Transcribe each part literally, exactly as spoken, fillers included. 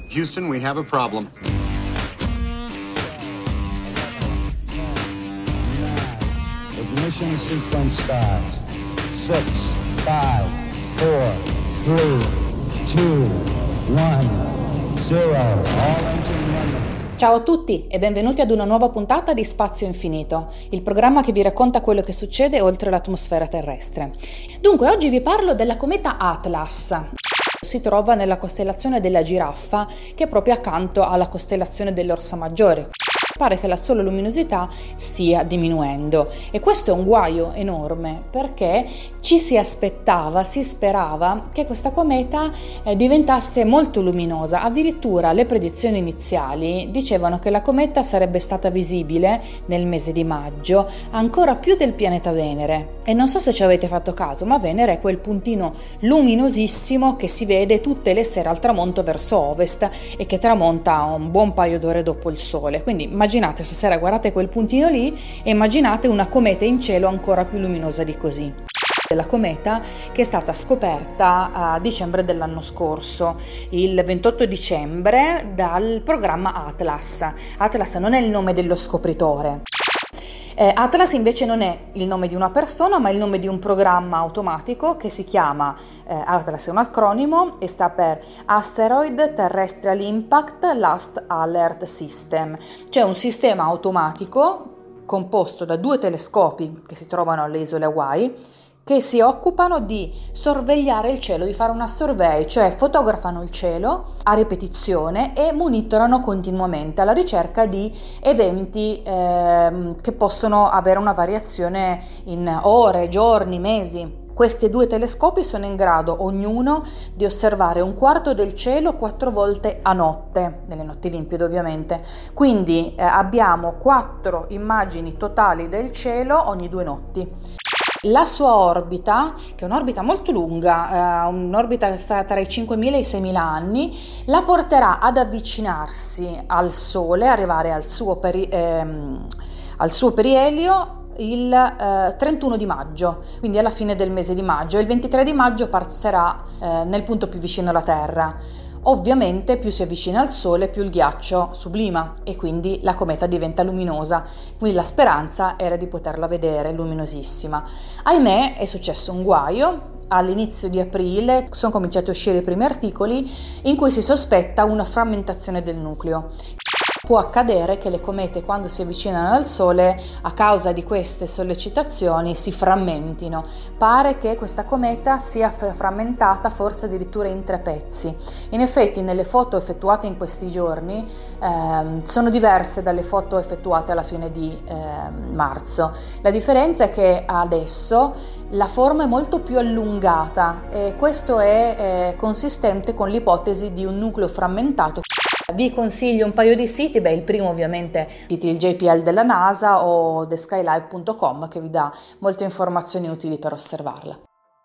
Houston, we have a problem. Ignition sequence starts. Six, five, four, three, two, one, zero. All engine running. Ciao a tutti e benvenuti ad una nuova puntata di Spazio Infinito, il programma che vi racconta quello che succede oltre l'atmosfera terrestre. Dunque, oggi vi parlo della cometa Atlas. Si trova nella costellazione della Giraffa, che è proprio accanto alla costellazione dell'Orsa Maggiore. Pare che la sua luminosità stia diminuendo e questo è un guaio enorme perché ci si aspettava, si sperava che questa cometa eh, diventasse molto luminosa. Addirittura le predizioni iniziali dicevano che la cometa sarebbe stata visibile nel mese di maggio ancora più del pianeta Venere. E non so se ci avete fatto caso, ma Venere è quel puntino luminosissimo che si vede tutte le sere al tramonto verso ovest e che tramonta un buon paio d'ore dopo il Sole. Quindi immaginate, stasera guardate quel puntino lì e immaginate una cometa in cielo ancora più luminosa di così. La cometa che è stata scoperta a dicembre dell'anno scorso, il ventotto dicembre, dal programma Atlas. Atlas non è il nome dello scopritore. Eh, Atlas invece non è il nome di una persona, ma il nome di un programma automatico che si chiama, eh, Atlas è un acronimo e sta per Asteroid Terrestrial Impact Last Alert System, cioè un sistema automatico composto da due telescopi che si trovano alle isole Hawaii, che si occupano di sorvegliare il cielo, di fare una survey, cioè fotografano il cielo a ripetizione e monitorano continuamente alla ricerca di eventi eh, che possono avere una variazione in ore, giorni, mesi. Questi due telescopi sono in grado ognuno di osservare un quarto del cielo quattro volte a notte, nelle notti limpide ovviamente. Quindi eh, abbiamo quattro immagini totali del cielo ogni due notti. La sua orbita, che è un'orbita molto lunga, eh, un'orbita che sta tra i cinquemila e i seimila anni, la porterà ad avvicinarsi al Sole, arrivare al suo, peri- ehm, al suo perielio il eh, trentuno di maggio, quindi alla fine del mese di maggio. Il ventitré di maggio passerà eh, nel punto più vicino alla Terra. Ovviamente più si avvicina al Sole più il ghiaccio sublima e quindi la cometa diventa luminosa, quindi la speranza era di poterla vedere luminosissima. Ahimè è successo un guaio. All'inizio di aprile sono cominciati a uscire i primi articoli in cui si sospetta una frammentazione del nucleo. Può accadere che le comete, quando si avvicinano al Sole, a causa di queste sollecitazioni si frammentino. Pare che questa cometa sia frammentata forse addirittura in tre pezzi. In effetti nelle foto effettuate in questi giorni ehm, sono diverse dalle foto effettuate alla fine di ehm, marzo. La differenza è che adesso la forma è molto più allungata e questo è eh, consistente con l'ipotesi di un nucleo frammentato. Vi consiglio un paio di siti, beh il primo ovviamente siti il J P L della NASA o the skylive punto com che vi dà molte informazioni utili per osservarla.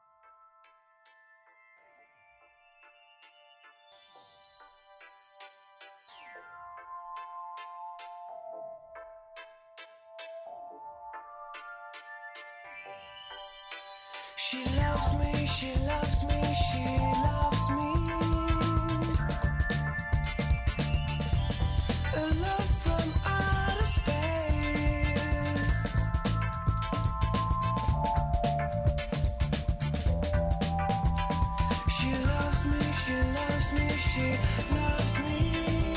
She loves me, she loves me, she loves me. A love from outer space. She loves me, she loves me, she loves me.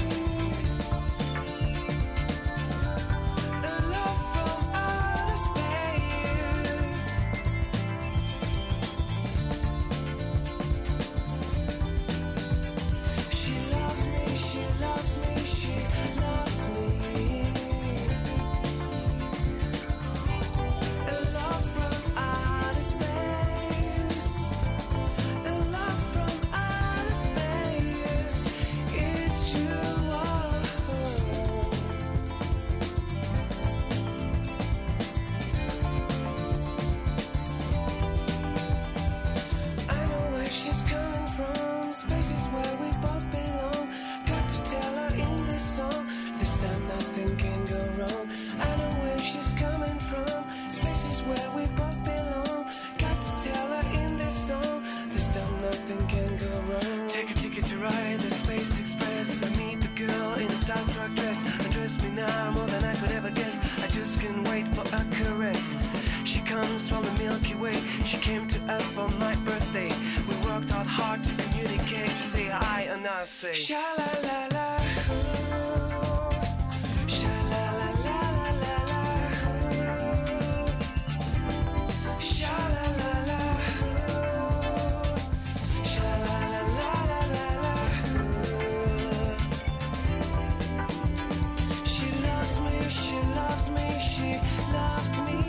A love from outer space. She loves me, she loves me, she loves me. me now more than I could ever guess. I just can't wait for a caress. She comes from the Milky Way. She came to Earth for my birthday. We worked out hard to communicate, to say hi and I say sha la la la. Sha la la la la la la. Sha la la la. Sha la la la la la. She loves me, she loves me, she loves me.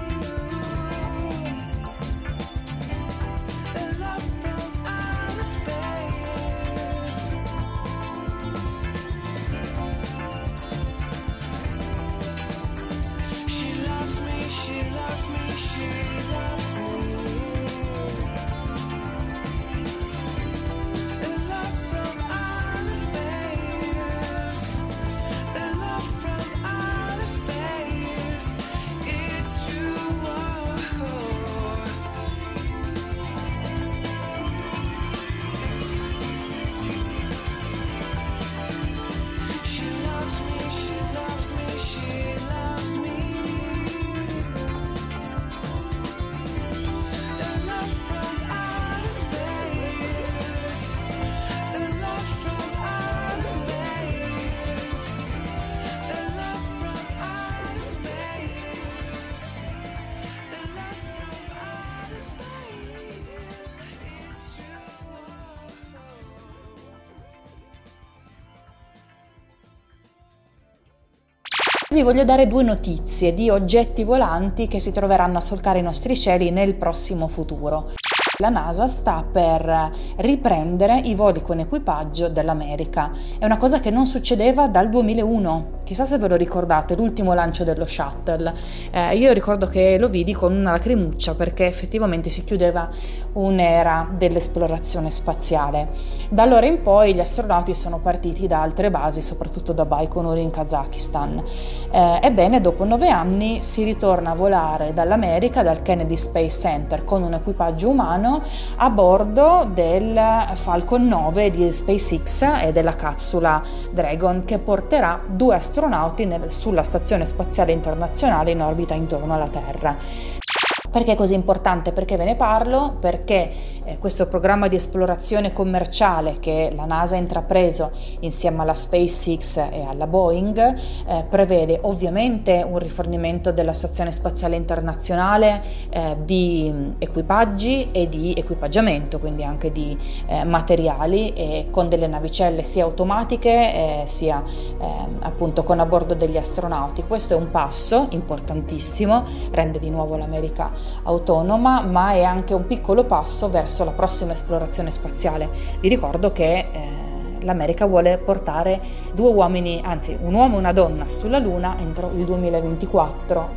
Vi voglio dare due notizie di oggetti volanti che si troveranno a solcare i nostri cieli nel prossimo futuro. La NASA sta per riprendere i voli con equipaggio dell'America. È una cosa che non succedeva dal duemilauno. Chissà se ve lo ricordate, l'ultimo lancio dello shuttle. Eh, io ricordo che lo vidi con una lacrimuccia perché effettivamente si chiudeva un'era dell'esplorazione spaziale. Da allora in poi gli astronauti sono partiti da altre basi, soprattutto da Baikonur in Kazakistan. Eh, ebbene, dopo nove anni si ritorna a volare dall'America, dal Kennedy Space Center, con un equipaggio umano a bordo del Falcon nove di SpaceX e della capsula Dragon, che porterà due astronauti nel, sulla Stazione Spaziale Internazionale in orbita intorno alla Terra. Perché è così importante? Perché ve ne parlo? Perché eh, questo programma di esplorazione commerciale che la NASA ha intrapreso insieme alla SpaceX e alla Boeing eh, prevede ovviamente un rifornimento della Stazione Spaziale Internazionale eh, di equipaggi e di equipaggiamento, quindi anche di eh, materiali, e con delle navicelle sia automatiche eh, sia eh, appunto con a bordo degli astronauti. Questo è un passo importantissimo, rende di nuovo l'America autonoma, ma è anche un piccolo passo verso la prossima esplorazione spaziale. Vi ricordo che eh, l'America vuole portare due uomini, anzi un uomo e una donna sulla Luna entro il duemilaventiquattro.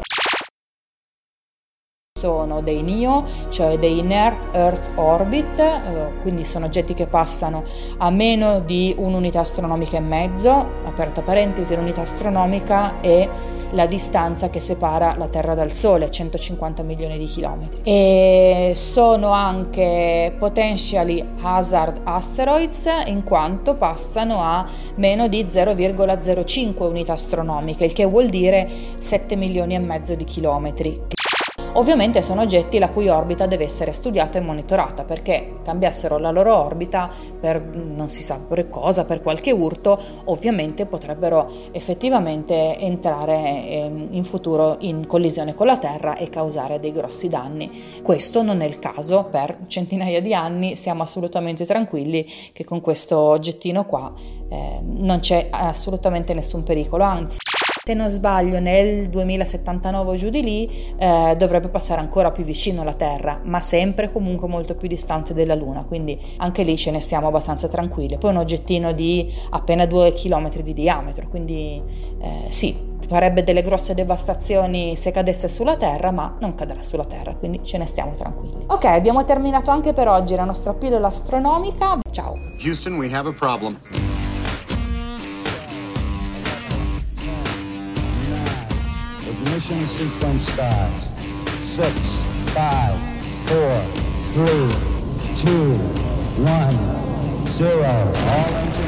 Sono dei N E O, cioè dei Near Earth Orbit, eh, quindi sono oggetti che passano a meno di un'unità astronomica e mezzo, aperta parentesi, l'unità astronomica è la distanza che separa la Terra dal Sole, centocinquanta milioni di chilometri. E sono anche potentially hazard asteroids, in quanto passano a meno di zero virgola zero cinque unità astronomiche, il che vuol dire sette milioni e mezzo di chilometri. Ovviamente sono oggetti la cui orbita deve essere studiata e monitorata, perché cambiassero la loro orbita per non si sa per cosa, per qualche urto, ovviamente potrebbero effettivamente entrare in futuro in collisione con la Terra e causare dei grossi danni. Questo non è il caso, per centinaia di anni siamo assolutamente tranquilli che con questo oggettino qua eh, non c'è assolutamente nessun pericolo, anzi, se non sbaglio nel duemilasettantanove o giù di lì eh, dovrebbe passare ancora più vicino alla Terra, ma sempre comunque molto più distante dalla Luna, quindi anche lì ce ne stiamo abbastanza tranquilli. Poi un oggettino di appena due chilometri di diametro, quindi eh, sì, farebbe delle grosse devastazioni se cadesse sulla Terra, ma non cadrà sulla Terra, quindi ce ne stiamo tranquilli. Ok, abbiamo terminato anche per oggi la nostra pillola astronomica. Ciao. Houston, we have a problem. Ignition sequence starts. Six, five, four, three, two, one, zero. All engines